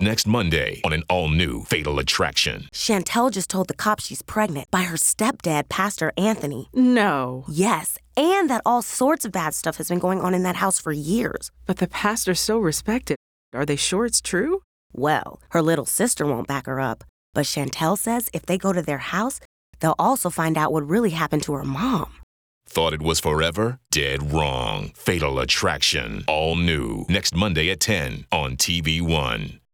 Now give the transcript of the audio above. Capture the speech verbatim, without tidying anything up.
Next Monday on an all-new Fatal Attraction. Chantel just told the cops she's pregnant by her stepdad, Pastor Anthony. No. Yes, and that all sorts of bad stuff has been going on in that house for years. But the pastor's so respected. Are they sure it's true? Well, her little sister won't back her up. But Chantel says if they go to their house, they'll also find out what really happened to her mom. Thought it was forever? Dead wrong. Fatal Attraction. All new. Next Monday at ten on T V one.